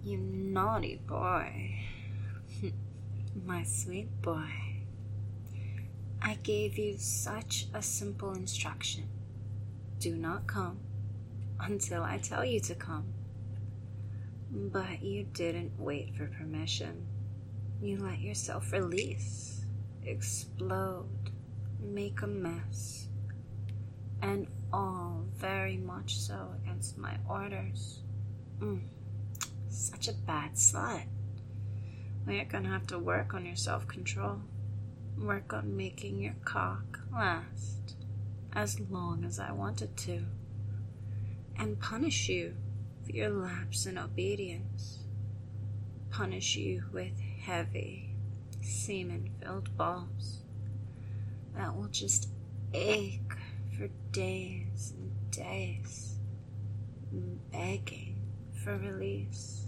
You naughty boy. My sweet boy. I gave you such a simple instruction. Do not come until I tell you to come. But you didn't wait for permission. You let yourself release, explode, make a mess, and all very much so against my orders. Such a bad slut. Well, you're gonna have to work on your self-control. Work on making your cock last as long as I want it to. And punish you for your lapse in obedience. Punish you with heavy, semen-filled balls that will just ache for days and days, begging for release.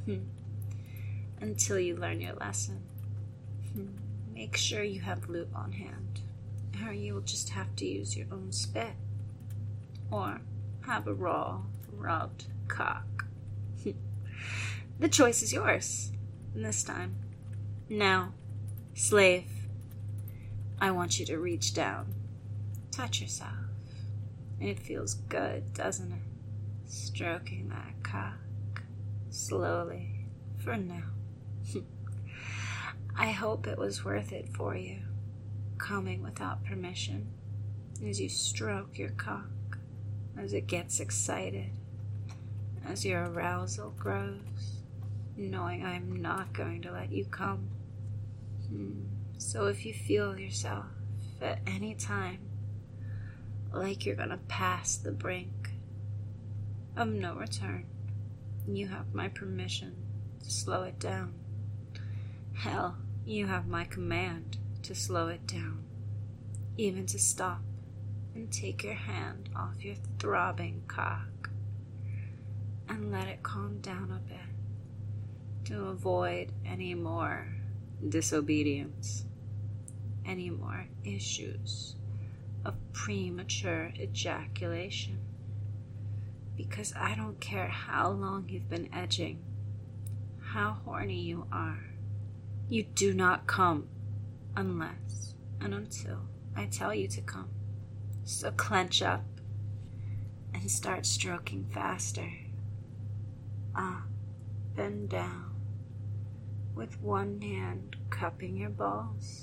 Until you learn your lesson. Make sure you have lube on hand, or you will just have to use your own spit, or have a raw, rubbed cock. The choice is yours this time. Now, slave, I want you to reach down, touch yourself. It feels good, doesn't it? Stroking that cock, slowly, for now. I hope it was worth it for you, coming without permission, as you stroke your cock, as it gets excited, as your arousal grows, knowing I'm not going to let you come. So if you feel yourself at any time like you're gonna pass the brink of no return, you have my permission to slow it down. Hell, you have my command to slow it down, even to stop and take your hand off your throbbing cock and let it calm down a bit to avoid any more disobedience, any more issues of premature ejaculation. Because I don't care how long you've been edging, how horny you are, you do not come unless and until I tell you to come. So clench up and start stroking faster, up and down, with one hand cupping your balls.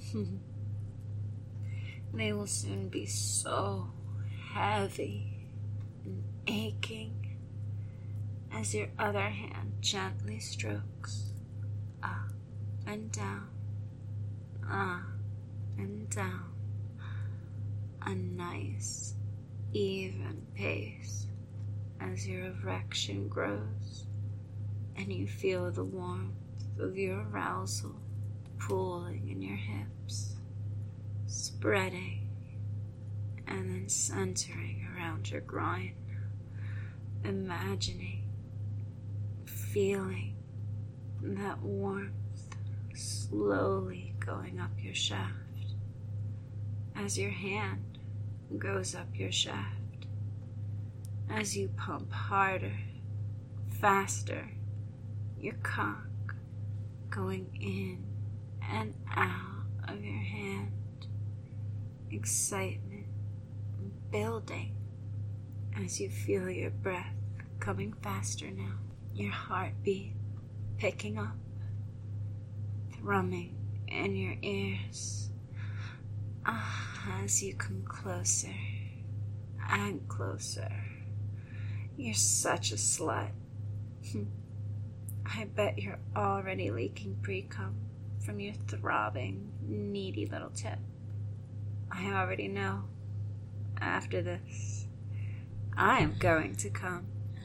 They will soon be so heavy and aching as your other hand gently strokes up and down, up and down, a nice, even pace as your erection grows and you feel the warmth of your arousal pooling in your hips, spreading and then centering around your groin, imagining, feeling that warmth slowly going up your shaft as your hand goes up your shaft, as you pump harder, faster, your cock going in and out of your hand, excitement building as you feel your breath coming faster now, your heartbeat picking up, thrumming in your ears as you come closer and closer. You're such a slut. I bet you're already leaking pre-cum from your throbbing, needy little tip. I already know. After this, I am going to come.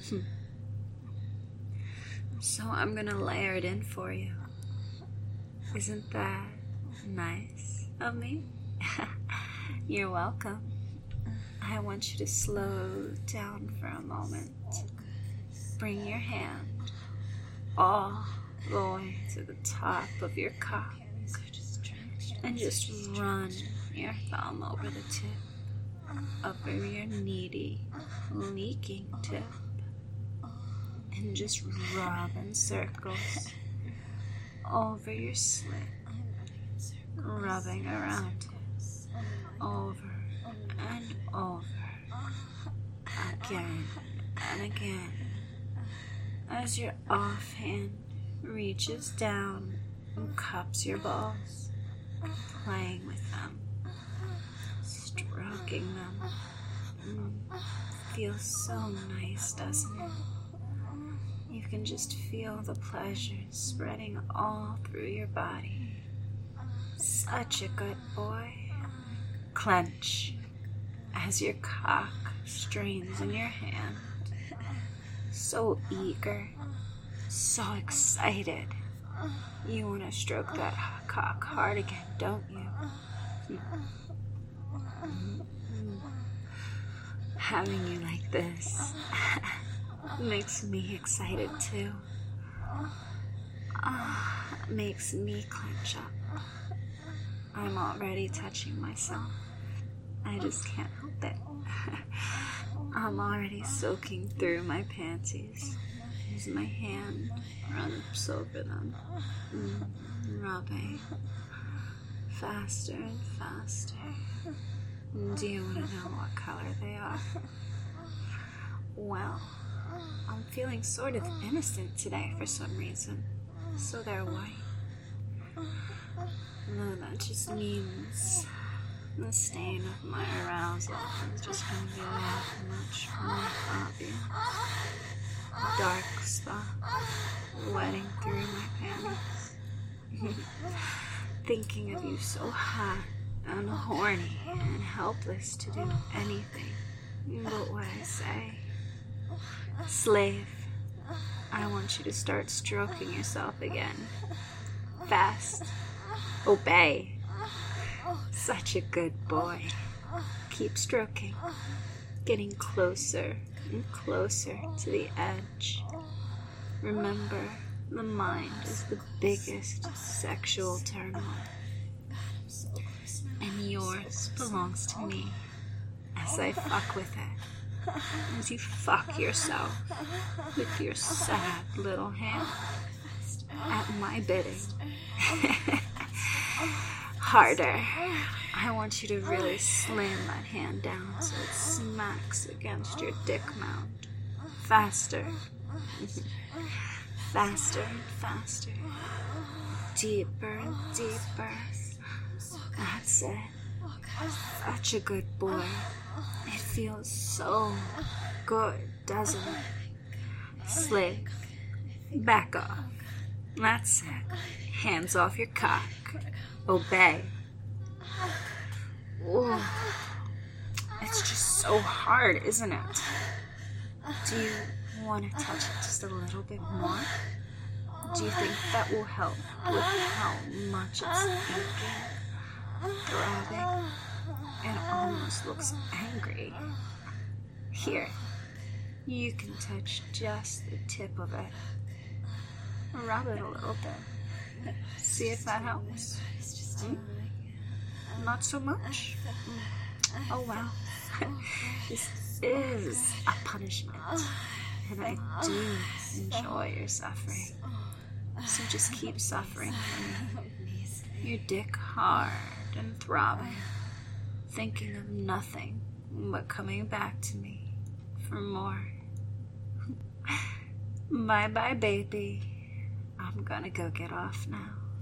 So I'm gonna layer it in for you. Isn't that nice of me? You're welcome. I want you to slow down for a moment. Bring your hand all the way to the top of your cock and just run your thumb over the tip, over your needy, leaking tip, and just rub in circles over your slit, rubbing around it, over and over, again and again, as your offhand reaches down and cups your balls, playing with them, stroking them. Feels so nice, doesn't it? You can just feel the pleasure spreading all through your body. Such a good boy. Clench as your cock strains in your hand. So eager, so excited. You want to stroke that cock hard again, don't you? Having you like this makes me excited too. Makes me clench up. I'm already touching myself. I just can't help it. I'm already soaking through my panties as my hand runs over them, rubbing faster and faster. Do you want to know what color they are? Well, I'm feeling sort of innocent today for some reason, so they're white. No, that just means the stain of my arousal is just going to be that much more obvious. Dark spot wetting through my panties. Thinking of you so hot and horny and helpless to do anything but what I say. Slave, I want you to start stroking yourself again. Fast. Obey. Such a good boy. Keep stroking. Getting closer and closer to the edge. Remember, the mind is the biggest sexual turn on. And yours belongs to me as I fuck with it. As you fuck yourself with your sad little hand at my bidding. Harder. I want you to really slam that hand down so it smacks against your dick mound. Faster. Faster and faster. Deeper and deeper. That's it. Such a good boy. It feels so good, doesn't it? Slick. Back off. That's it. Hands off your cock. Obey. Ooh. It's just so hard, isn't it? Do you want to touch it just a little bit more? Do you think that will help with how much it's aching, throbbing? It almost looks angry. Here, you can touch just the tip of it. Rub it a little bit. See if that helps. Not so much? Oh wow. This is a punishment. And I do enjoy your suffering. So just keep suffering for me. Your dick hard and throbbing. Thinking of nothing but coming back to me for more. Bye bye, baby. I'm gonna go get off now.